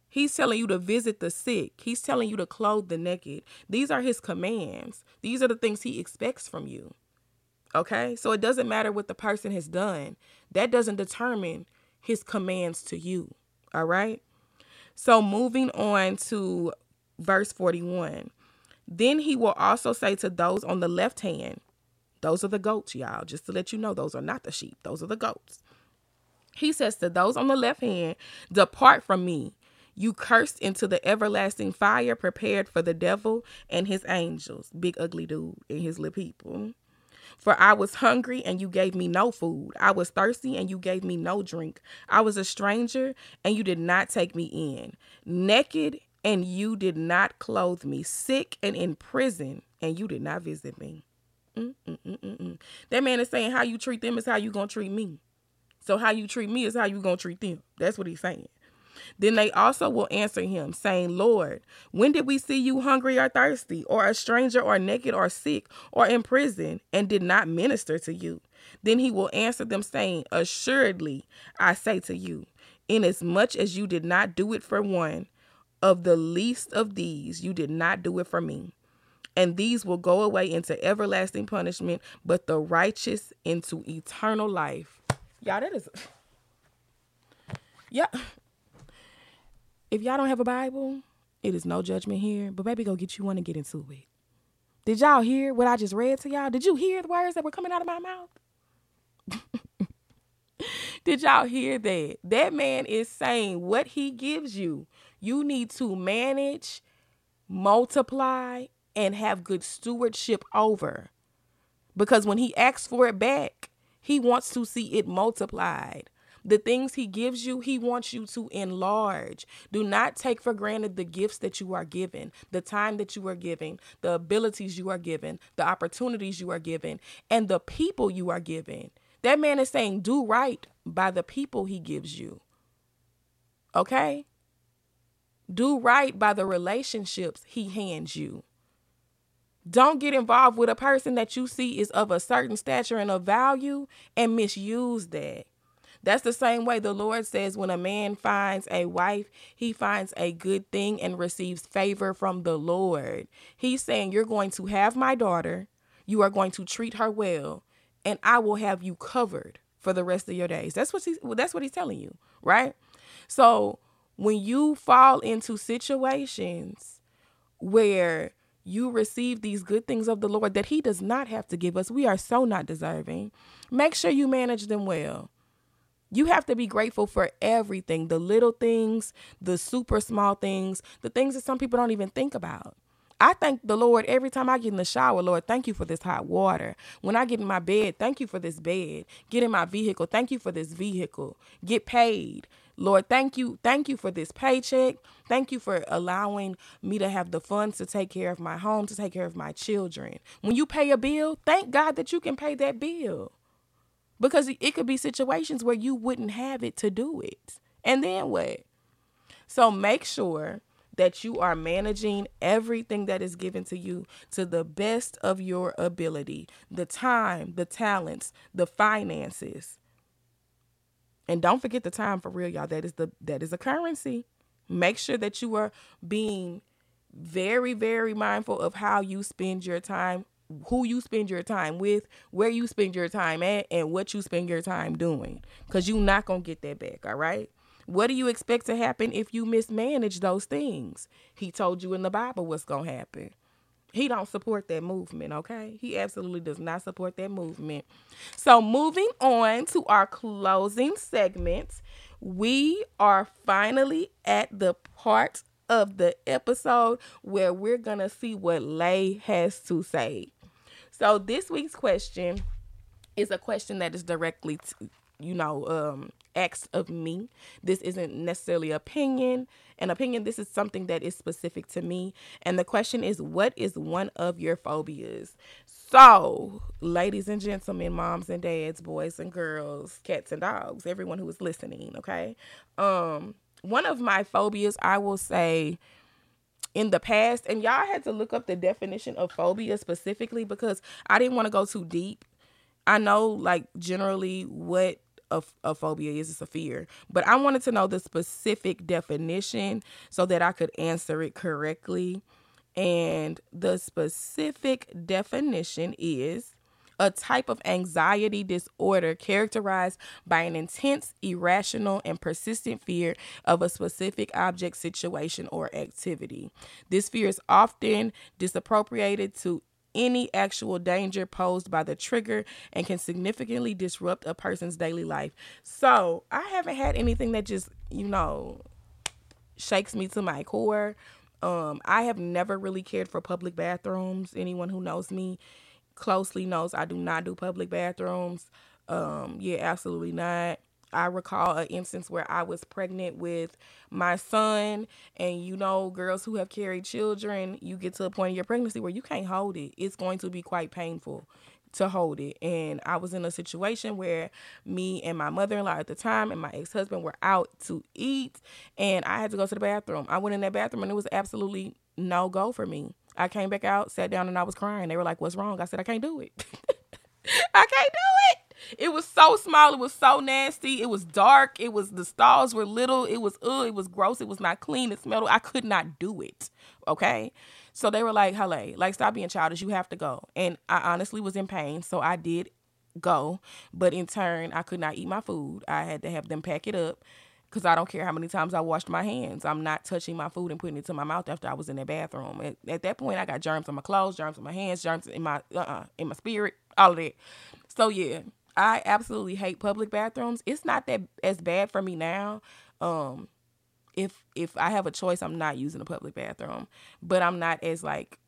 He's telling you to visit the sick. He's telling you to clothe the naked. These are his commands. These are the things he expects from you. Okay? So it doesn't matter what the person has done. That doesn't determine his commands to you. All right? So moving on to verse forty-one. Then he will also say to those on the left hand, those are the goats, y'all. Just to let you know, those are not the sheep. Those are the goats. He says to those on the left hand, depart from me, you cursed, into the everlasting fire prepared for the devil and his angels. Big ugly dude and his little people. For I was hungry and you gave me no food. I was thirsty and you gave me no drink. I was a stranger and you did not take me in. Naked and you did not clothe me. Sick and in prison and you did not visit me. Mm, mm, mm, mm, mm. That man is saying how you treat them is how you gonna treat me. So how you treat me is how you gonna treat them. That's what he's saying. Then they also will answer him, saying, Lord, when did we see you hungry or thirsty, or a stranger, or naked, or sick, or in prison, and did not minister to you? Then he will answer them, saying, assuredly, I say to you, inasmuch as you did not do it for one of the least of these, you did not do it for me. And these will go away into everlasting punishment, but the righteous into eternal life. Y'all, that is... Yeah. If y'all don't have a Bible, it is no judgment here. But baby, go get you one and get into it. Did y'all hear what I just read to y'all? Did you hear the words that were coming out of my mouth? Did y'all hear that? That man is saying what he gives you, you need to manage, multiply, and have good stewardship over. Because when he asks for it back, he wants to see it multiplied. The things he gives you, he wants you to enlarge. Do not take for granted the gifts that you are given, the time that you are giving, the abilities you are given, the opportunities you are given, and the people you are given. That man is saying, do right by the people he gives you. Okay? Do right by the relationships he hands you. Don't get involved with a person that you see is of a certain stature and of value and misuse that. That's the same way the Lord says when a man finds a wife, he finds a good thing and receives favor from the Lord. He's saying, you're going to have my daughter. You are going to treat her well, and I will have you covered for the rest of your days. That's what he's, that's what he's telling you, right? So when you fall into situations where you receive these good things of the Lord that he does not have to give us, we are so not deserving, make sure you manage them well. You have to be grateful for everything, the little things, the super small things, the things that some people don't even think about. I thank the Lord every time I get in the shower. Lord, thank you for this hot water. When I get in my bed, thank you for this bed. Get in my vehicle. Thank you for this vehicle. Get paid. Lord, thank you. Thank you for this paycheck. Thank you for allowing me to have the funds to take care of my home, to take care of my children. When you pay a bill, thank God that you can pay that bill. Because it could be situations where you wouldn't have it to do it. And then what? So make sure that you are managing everything that is given to you to the best of your ability. The time, the talents, the finances. And don't forget the time for real, y'all. That is the that is a currency. Make sure that you are being very, very mindful of how you spend your time, who you spend your time with, where you spend your time at, and what you spend your time doing. Because you're not going to get that back, all right? What do you expect to happen if you mismanage those things? He told you in the Bible what's going to happen. He don't support that movement, okay? He absolutely does not support that movement. So moving on to our closing segment, we are finally at the part of the episode where we're going to see what Lay has to say. So this week's question is a question that is directly, to, you know, um, asked of me. This isn't necessarily opinion. An opinion, this is something that is specific to me. And the question is, what is one of your phobias? So, ladies and gentlemen, moms and dads, boys and girls, cats and dogs, everyone who is listening, okay? Um, one of my phobias, I will say, in the past, and y'all had to look up the definition of phobia specifically because I didn't want to go too deep. I know, like, generally what a, a phobia is. It's a fear. But I wanted to know the specific definition so that I could answer it correctly. And the specific definition is a type of anxiety disorder characterized by an intense, irrational, and persistent fear of a specific object, situation, or activity. This fear is often disappropriated to any actual danger posed by the trigger and can significantly disrupt a person's daily life. So I haven't had anything that just, you know, shakes me to my core. Um, I have never really cared for public bathrooms. Anyone who knows me closely knows I do not do public bathrooms. Um, yeah, absolutely not. I recall an instance where I was pregnant with my son, and you know, girls who have carried children, you get to a point in your pregnancy where you can't hold it. It's going to be quite painful to hold it. And I was in a situation where me and my mother-in-law at the time and my ex-husband were out to eat, and I had to go to the bathroom. I went in that bathroom and it was absolutely no go for me. I came back out, sat down, and I was crying. They were like, "What's wrong?" I said, "I can't do it. I can't do it." It was so small. It was so nasty. It was dark. It was, the stalls were little. It was, ugh, it was gross. It was not clean. It smelled. I could not do it. Okay. So they were like, Halle, like, stop being childish. You have to go. And I honestly was in pain. So I did go. But in turn, I could not eat my food. I had to have them pack it up because I don't care how many times I washed my hands. I'm not touching my food and putting it to my mouth after I was in that bathroom. At, at that point, I got germs on my clothes, germs on my hands, germs in my, uh-uh, in my spirit, all of that. So yeah. I absolutely hate public bathrooms. It's not that as bad for me now. Um, if if I have a choice, I'm not using a public bathroom. But I'm not as like,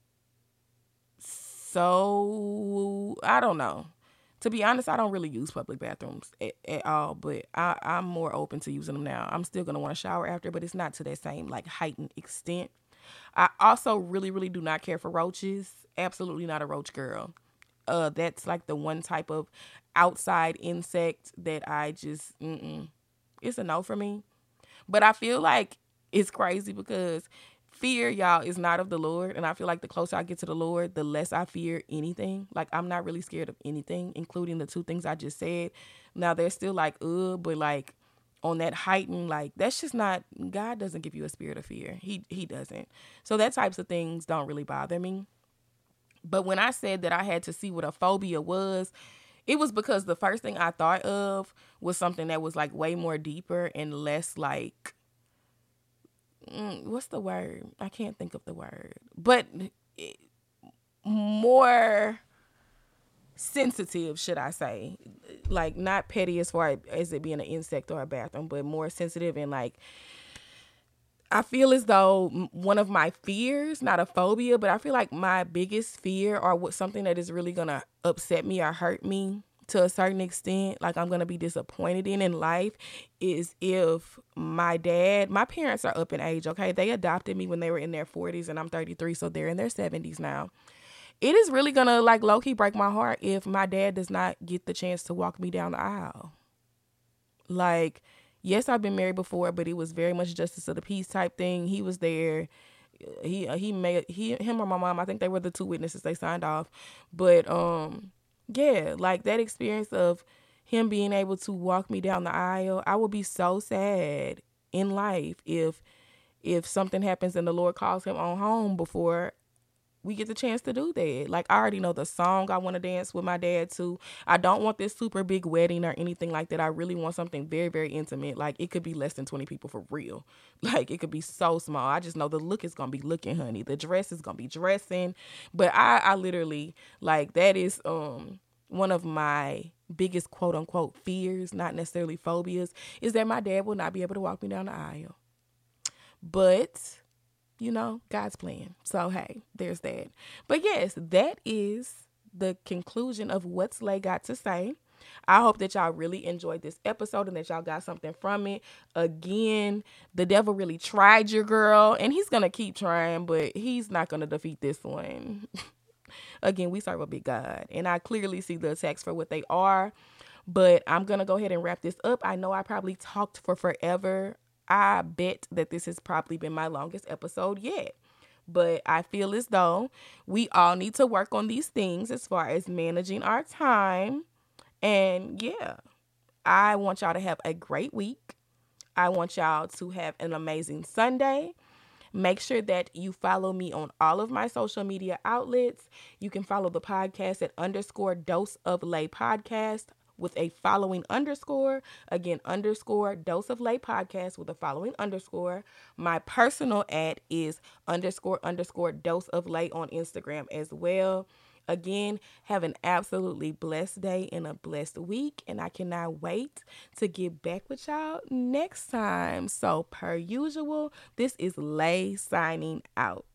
so, I don't know. To be honest, I don't really use public bathrooms at, at all. But I, I'm more open to using them now. I'm still going to want to shower after, but it's not to that same like heightened extent. I also really, really do not care for roaches. Absolutely not a roach girl. Uh, that's like the one type of outside insect that I just, mm-mm. It's a no for me. But I feel like it's crazy because fear, y'all, is not of the Lord. And I feel like the closer I get to the Lord, the less I fear anything. Like, I'm not really scared of anything, including the two things I just said. Now, they're still like, ugh, but like on that heightened, like, that's just not, God doesn't give you a spirit of fear. He, he doesn't. So that types of things don't really bother me. But when I said that I had to see what a phobia was, it was because the first thing I thought of was something that was like way more deeper and less like, mm, what's the word? I can't think of the word. But it, more sensitive, should I say. Like, not petty as far as it being an insect or a bathroom, but more sensitive and like, I feel as though one of my fears, not a phobia, but I feel like my biggest fear or what something that is really going to upset me or hurt me to a certain extent, like I'm going to be disappointed in in life, is if my dad, my parents are up in age, okay? They adopted me when they were in their forties and I'm thirty-three, so they're in their seventies now. It is really going to like low-key break my heart if my dad does not get the chance to walk me down the aisle. Like, yes, I've been married before, but it was very much justice of the peace type thing. He was there. He he made he him or my mom. I think they were the two witnesses. They signed off. But um, yeah, like that experience of him being able to walk me down the aisle, I would be so sad in life if if something happens and the Lord calls him on home before we get the chance to do that. Like, I already know the song I want to dance with my dad to. I don't want this super big wedding or anything like that. I really want something very, very intimate. Like, it could be less than twenty people for real. Like, it could be so small. I just know the look is going to be looking, honey. The dress is going to be dressing. But I, I literally, like, that is um one of my biggest quote unquote fears, not necessarily phobias, is that my dad will not be able to walk me down the aisle. But, you know, God's plan. So, hey, there's that. But yes, that is the conclusion of what Slay got to say. I hope that y'all really enjoyed this episode and that y'all got something from it. Again, the devil really tried your girl, and he's going to keep trying, but he's not going to defeat this one. Again, we serve a big God, and I clearly see the attacks for what they are, but I'm going to go ahead and wrap this up. I know I probably talked for forever. I bet that this has probably been my longest episode yet. But I feel as though we all need to work on these things as far as managing our time. And yeah, I want y'all to have a great week. I want y'all to have an amazing Sunday. Make sure that you follow me on all of my social media outlets. You can follow the podcast at underscore Dose of Lay Podcast with a following underscore. Again, underscore Dose of Lay Podcast with a following underscore. My personal ad is underscore underscore Dose of Lay on Instagram as well. Again, have an absolutely blessed day and a blessed week. And I cannot wait to get back with y'all next time. So, per usual, this is Lay signing out.